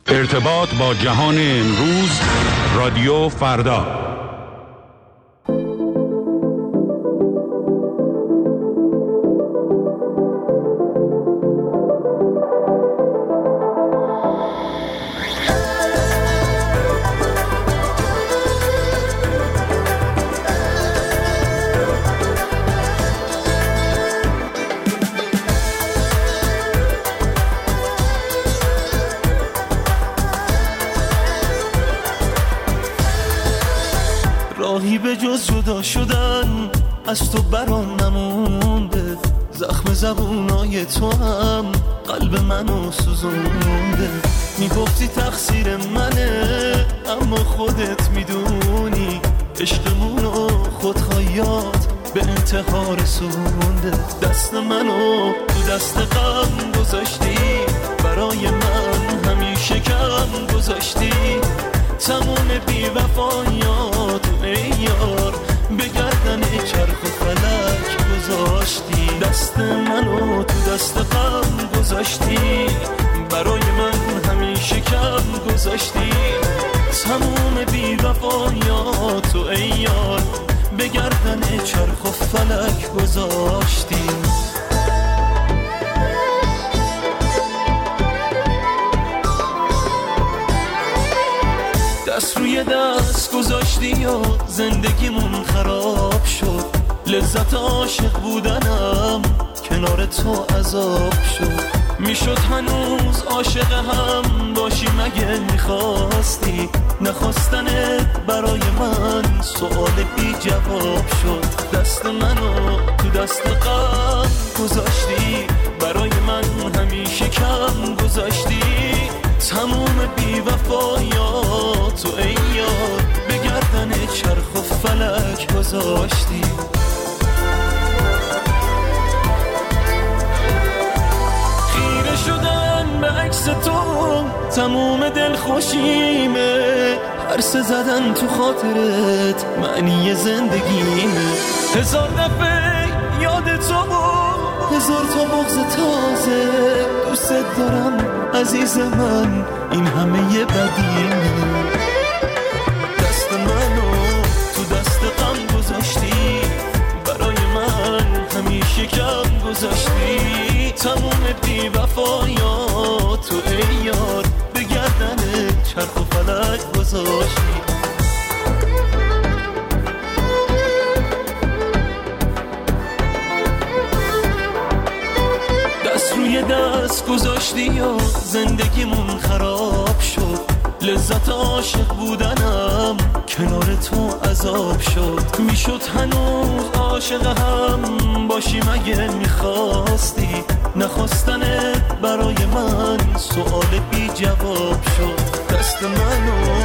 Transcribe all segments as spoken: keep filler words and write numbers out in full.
ارتباط با جهان امروز، رادیو فردا. راهی به جز جدا شدن از تو برام نمونده، زخم زبونای تو هم قلب منو سوزونده. میگفتی تقصیر منه اما خودت میدونی عشقمونو خودخواهیات به انتحار رسونده. دست منو تو دست غم گذاشتی، برای من همیشه کم گذاشتی. تموم بی وفایات ای یار به گردن چرخ و فلک گذاشتی. دست منو تو دست غم گذاشتی، برای من همیشه کم گذاشتی. تموم بی وفایات ای یار به گردن چرخ و فلک گذاشتی. دست روی دست گذاشتی و زندگیمون خراب شد. لذت عاشق بودنم کنار تو عذاب شد. میشد هنوز عاشق هم باشی مگه میخواستی؟ نخواستنت برای من سوال بی جواب شد. دست منو تو دست غم گذاشتی، برای من همیشه کم گذاشتی. تموم بی وفایات و ای یار به گردن چرخ و فلک گذاشتی. خیره شدن به عکس تو تموم دل خوشیمه. هرسه زدن تو خاطرت معنی زندگیمه. هزار دفعه یاد تو و هزار تا بغض تازه. دوست دارم عزیز من، این همه یه بدیمه. دست منو تو دست غم گذاشتی، برای من همیشه کم گذاشتی. تموم بی وفایات تو ای یار به گردن چرخ و فلک گذاشتی. دست روی دست گذاشتی و زندگیمون خراب شد. لذت عاشق بودنم کنار تو عذاب شد. میشد هنوز عاشق هم باشی مگه میخواستی؟ نخواستنت برای من سوال بی جواب شد. دست منو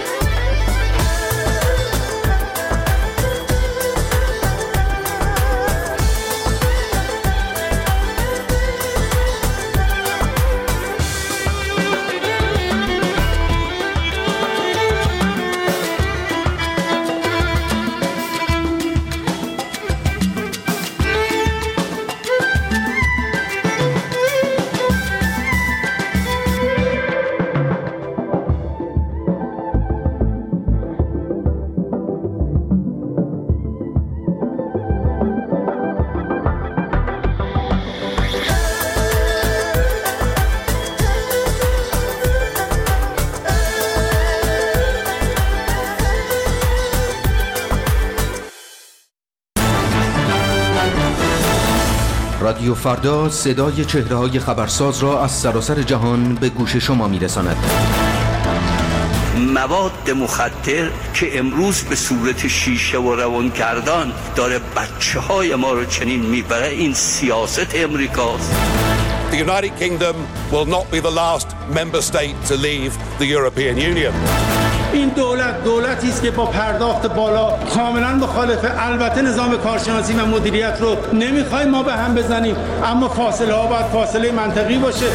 رادیو فردا صدای چهره‌های خبرساز را از سراسر جهان به گوش شما می‌رساند. مواد مخدر که امروز به صورت شیشه و روانگردان داره بچه‌های ما رو چنین میبره، این سیاست امریکاست. The United Kingdom will not be the last member state to leave the European Union. این دولت دولتی است که با پرداخت بالا کاملا مخالف البته نظام کارشناسی و مدیریت رو نمیخوایم ما به هم بزنیم، اما فاصله ها باید فاصله منطقی باشه.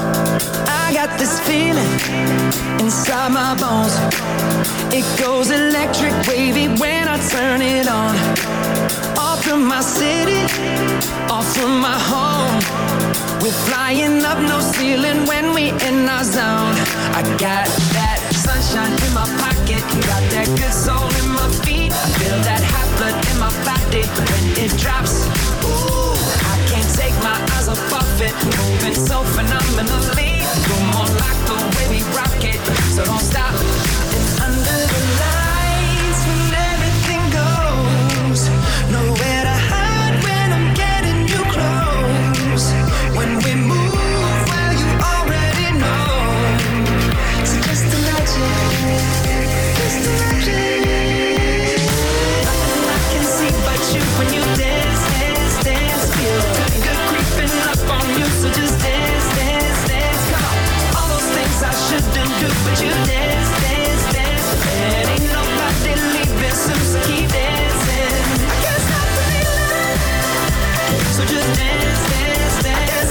I got this feeling inside my bones. It goes electric wavy when I turn it on. Off from my city, off from my home. We're flying up, no ceiling when we in our zone. I got that sunshine in my pocket, got that good soul in my feet. I feel that hot blood in my body when it drops. Ooh, I can't take my eyes off of it, moving so phenomenally. You're more like the way we rock it, so don't stop. And under the lights, when everything goes, nowhere to hide when I'm getting you close. When we move, well, you already know. So just imagine, just imagine. Nothing I can see but you when you dance, dance, dance. Feel good, good creeping up on you, so just dance, dance, dance. Come on, all those things I shouldn't do, but you dance, dance, dance. And ain't nobody leaving soon, so keep dancing. I can't stop the feeling, so just dance, dance, dance.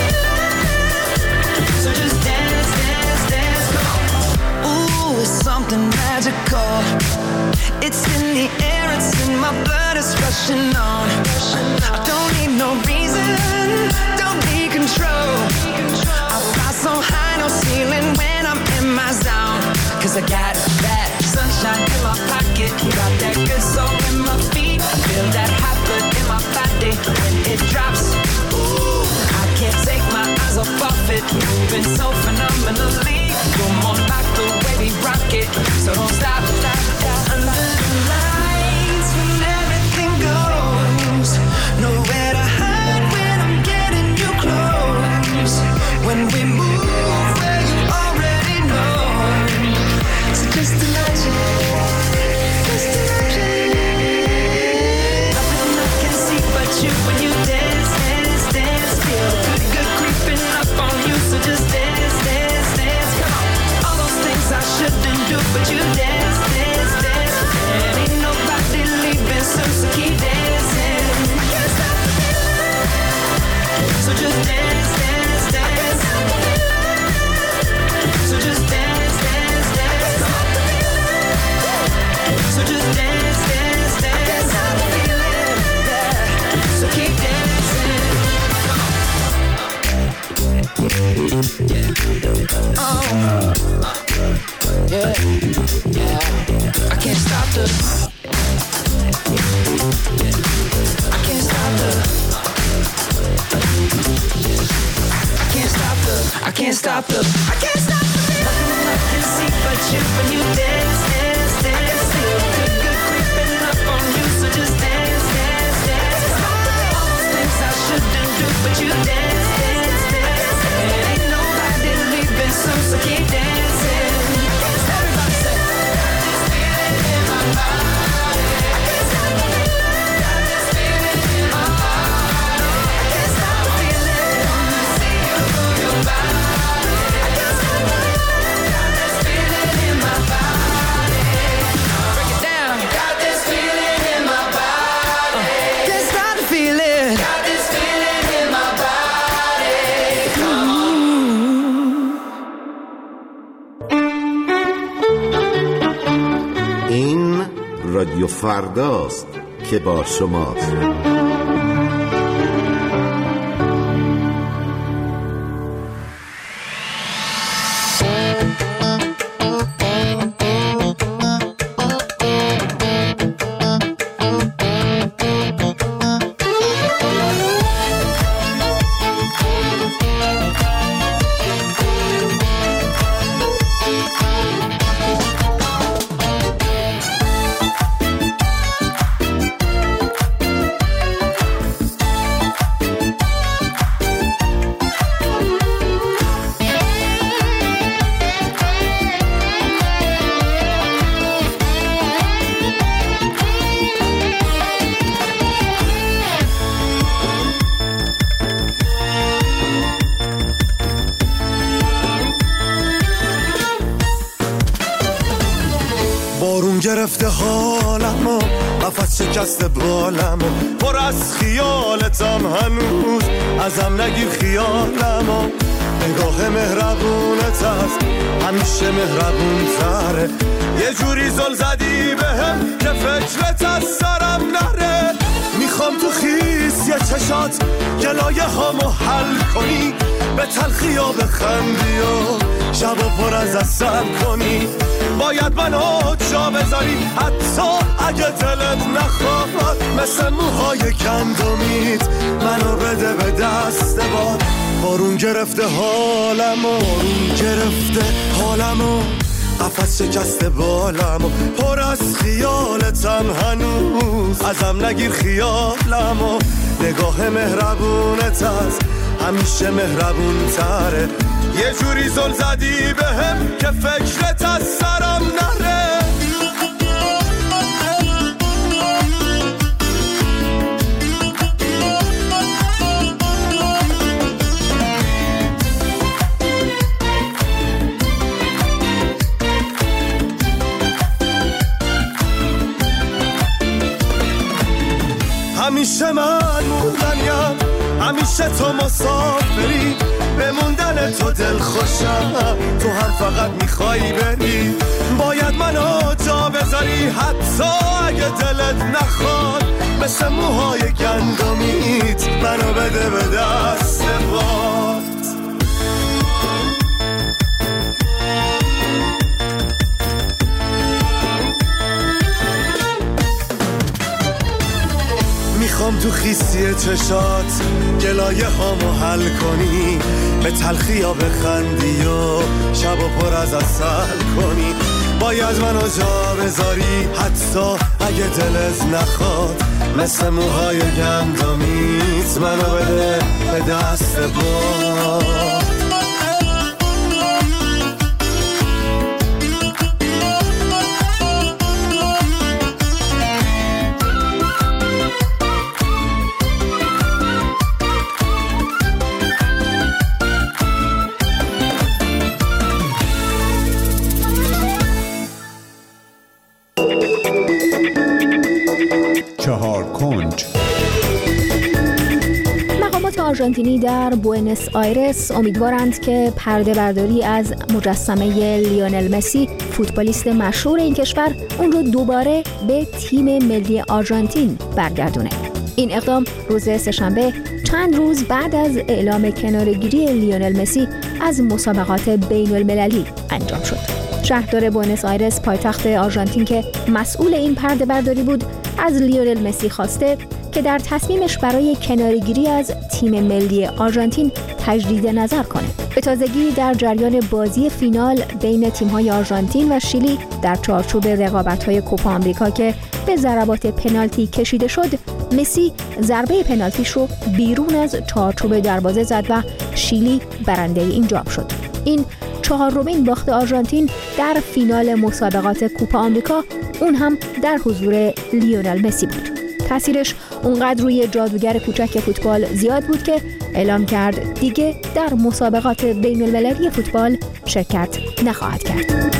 So just dance, dance, dance. Come on. Ooh, it's something magical. It's in the air, it's in my blood, it's rushing on. I don't need no reason, don't need control. I fly so high, no ceiling when I'm in my zone. Cause I got that sunshine in my pocket, got that good soul in my feet. I feel that hot blood in my body when it drops. Ooh, I can't take my eyes off of it, moving so phenomenally. You're more like the way we rock it, so don't stop, stop, stop. Under the lights, when everything goes, nowhere to hide when I'm getting you close. When we move, well, you already know. So just imagine, just imagine. Nothing I can see but you when you dance, dance, dance. Feel good, good creeping up on you, so just dance, dance, dance. Come on, all those things I shouldn't do, but you dance, dance, dance. And ain't nobody leaving soon, so keep dancing. I can't stop the feeling, so just dance, dance, dance. So just dance, dance, dance. So just dance, dance, dance. So keep dancing. Oh, yeah, yeah. I can't stop the. I can't stop the. I can't stop the. I can't stop the. I can't stop the. Nothing I can see but you when you dance, dance, dance. Feel good, good creeping up on you, so just dance, dance, dance. All those things I shouldn't do, but you dance, dance, dance. And ain't nobody leaving soon, so keep dancing. Everybody say, got this feeling in my body. I can't stop the feeling. Got this feeling in my body. I can't stop the feeling. Wanna see you move your body. I can't stop the feeling. Got this feeling in my body. Break it down. Got this feeling in my body. Can't stop the feeling. Got this feeling in my body. Come on. این رادیو فرداست که با شماست. بارون گرفته حالمو، قفس شکسته بالمو، پر از خیالتم هنوز، ازم نگیر خیالمو. نگاه مهربونت از همیشه مهربون تره. یه جوری زل زدی بهم که فکرت از سرم نره. میخوام تو خیس یه چشات گلایه هامو حل کنی، به تلخی ها بخندی و شبا پر از اثر کنی. باید منو جا بذاری حتی اگه دلت نخواد، مثل موهای گندمیت منو بده به دست باد. بارون گرفته حالمو، بارون گرفته حالمو، قفس شکسته بالمو، پر از خیالتم هنوز، ازم نگیر خیالمو. نگاه مهربونت از همیشه مهربون تره. یه جوری زل زدی بهم که فکرت از سرم نره. همیشه من موندنیم، همیشه تو مسافری، به موندن تو دل خوشم، تو هم فقط میخوایی بری. باید منو جا بذاری حتی اگه دلت نخواد، مثل موهای گندمیت منو بده به دست باد. میخوام تو خیسی چشات گلایه هامو حل کنی، به تلخی ها بخندی و شب و پر از عسل کنی. باید منو جا بذاری حتی اگه دلت نخواد، مثل موهای گندمیت منو بده به دست باد. چهار کنج. مقامات آرژانتینی در بوئنوس آیرس امیدوارند که پرده برداری از مجسمه لیونل مسی، فوتبالیست مشهور این کشور، اون رو دوباره به تیم ملی آرژانتین برگردونه. این اقدام روز سه‌شنبه چند روز بعد از اعلام کناره‌گیری لیونل مسی از مسابقات بین المللی انجام شد. شهردار بوئنوس آیرس پایتخت آرژانتین که مسئول این پرده برداری بود، از لیونل مسی خواسته که در تصمیمش برای کناره‌گیری از تیم ملی آرژانتین تجدید نظر کنه. به تازگی در جریان بازی فینال بین تیم‌های آرژانتین و شیلی در چارچوب رقابت‌های کوپا آمریکا که به ضربات پنالتی کشیده شد، مسی ضربه پنالتیش رو بیرون از چارچوب دروازه زد و شیلی برنده این جام شد. این چهارمین باخت آرژانتین در فینال مسابقات کوپا آمریکا، اون هم در حضور لیونل مسی بود. تأثیرش اونقدر روی جادوگر کوچک فوتبال زیاد بود که اعلام کرد دیگه در مسابقات بین المللی فوتبال شرکت نخواهد کرد.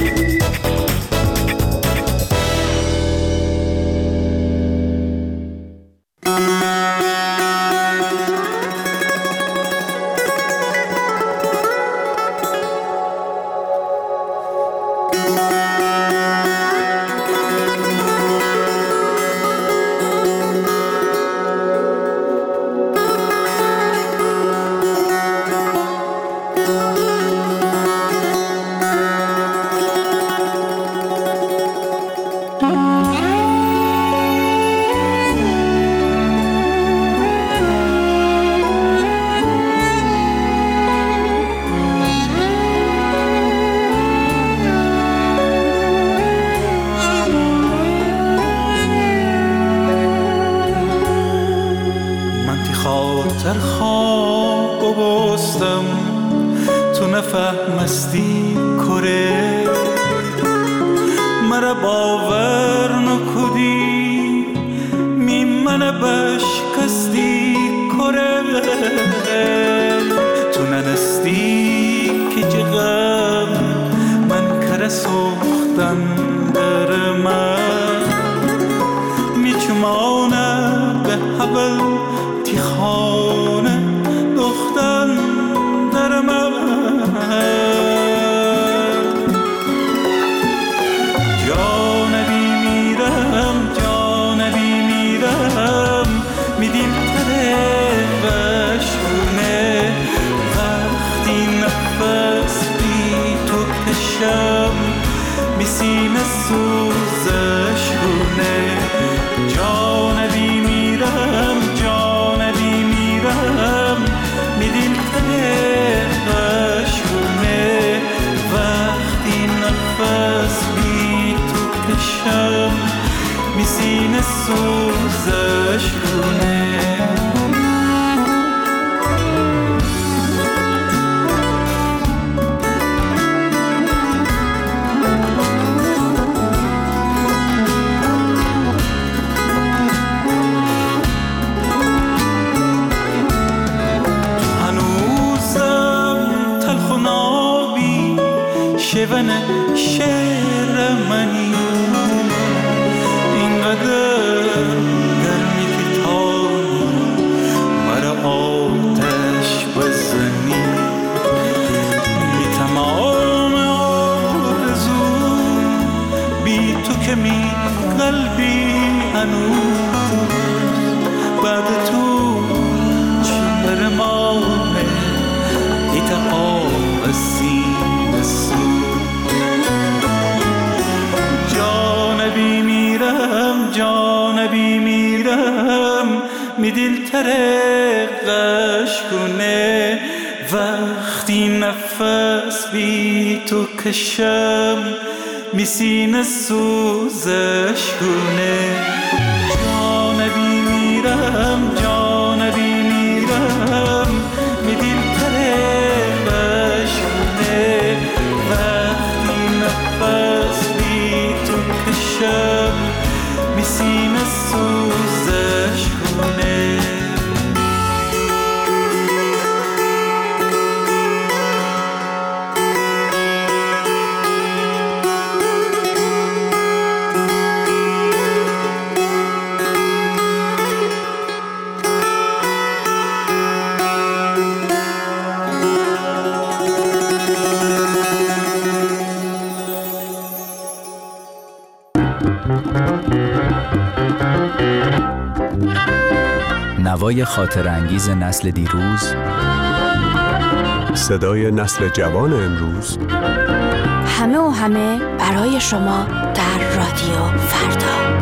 مستی کره مرا باور نکدی می من بشکستی کره تو ننستی که جغم من کره سوختن در من می چمانه به حبل تی خانه دختن در من کشم میسینه سوزش کنه. شون شعر منی اینقدر گرمی که تانی مرا آتش بزنی. بی تمام آرزو بی تو که می قلبی هنوز بعد تو چی برمانه ایت آب سینه سو. جانبی میرم جانبی میرم می دل ترقش کنه. وقتی نفس بی تو کشم می سینه سوزش کنه. جانبی میرم جانبی میرم می دل ترقش کنه. وقتی نفس بی تو کشم می سینه سوزش کنه. نوای خاطر انگیز نسل دیروز، صدای نسل جوان امروز، همه و همه برای شما در رادیو فردا.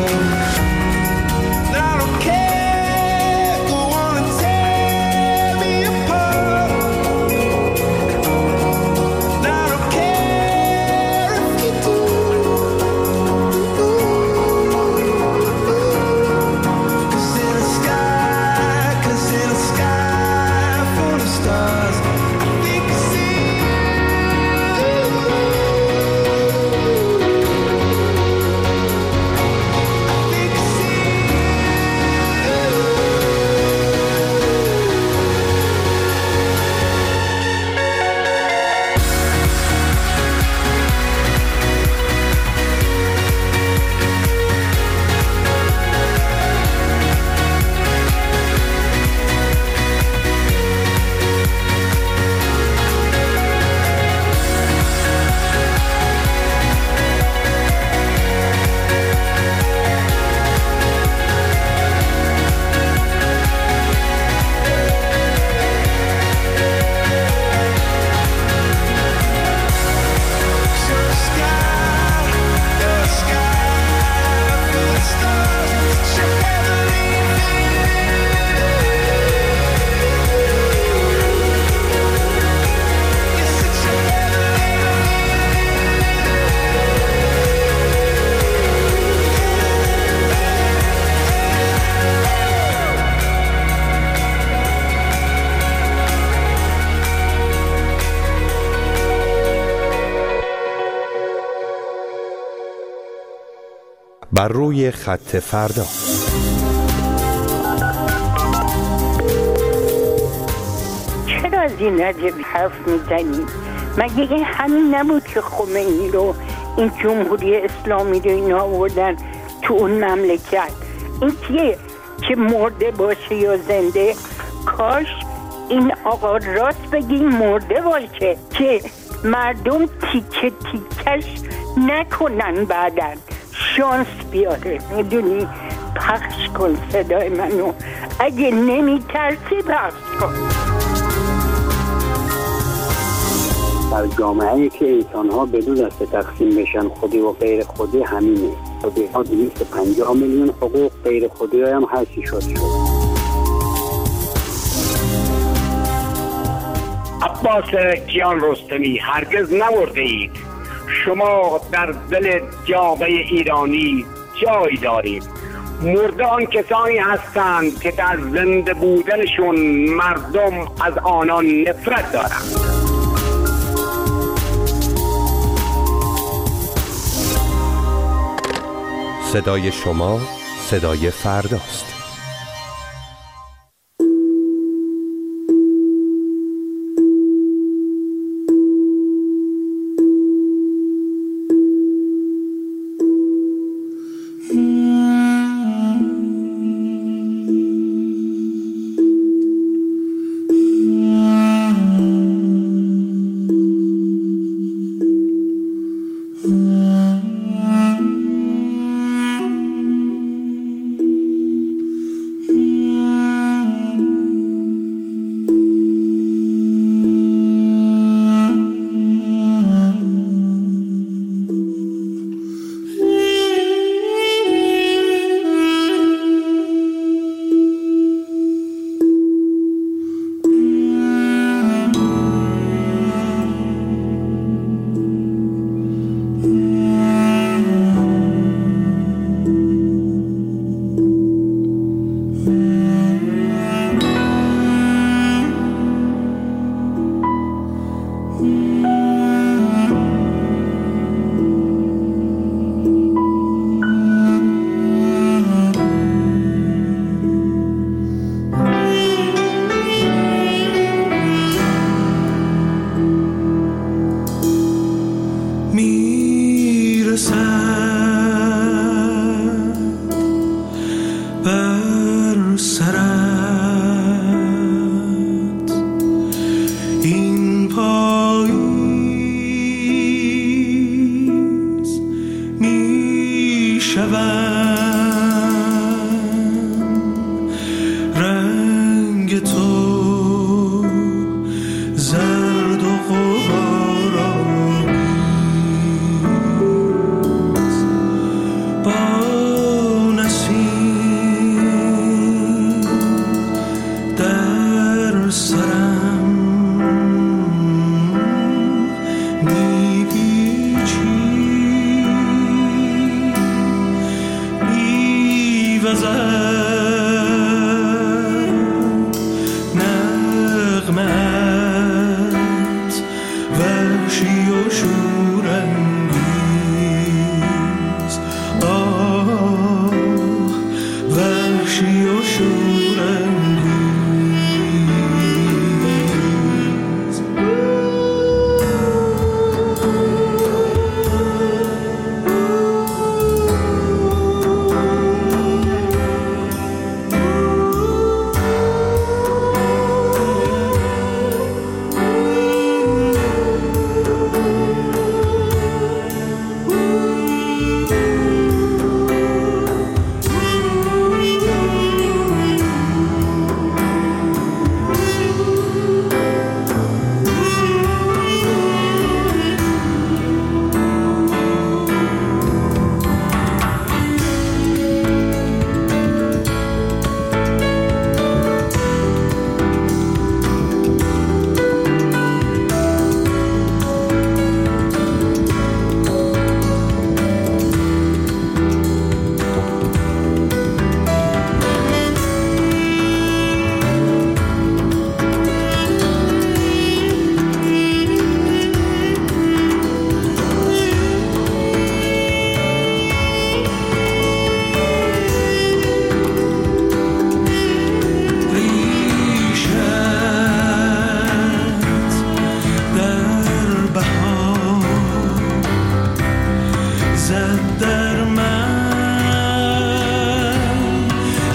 I don't care, go on and tell me بر روی خط فردا. چرا از این نجب حرف میزنی؟ مگه این همین نبود که خمینی رو این جمهوری اسلامی رو اینا آوردن تو اون مملکت؟ این کیه که مرده باشه یا زنده؟ کاش این آقا راست بگی مرده باشه که مردم تیکه تیکش نکنن، بعدن شانس بیاره. میدونی؟ پخش کن صدای منو، اگه نمی ترسی پخش کن. در جامعه که انسان‌ها بدون دسته تقسیم بشن، خودی و غیر خودی همینه. خودی ها دویست و پنجاه میلیون حقوق، غیر خودی هم هر چی شد شد. عباس کیان رستمی، هرگز نمرده اید. شما در دل جامعه ایرانی جای دارید. مرده آن کسانی هستند که در زنده بودنشون مردم از آنان نفرت دارند. صدای شما صدای فرداست.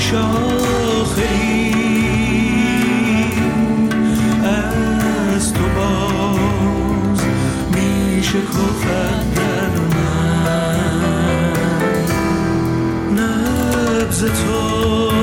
شاخه‌ای از تو باز میشه کفت در من، نبض تو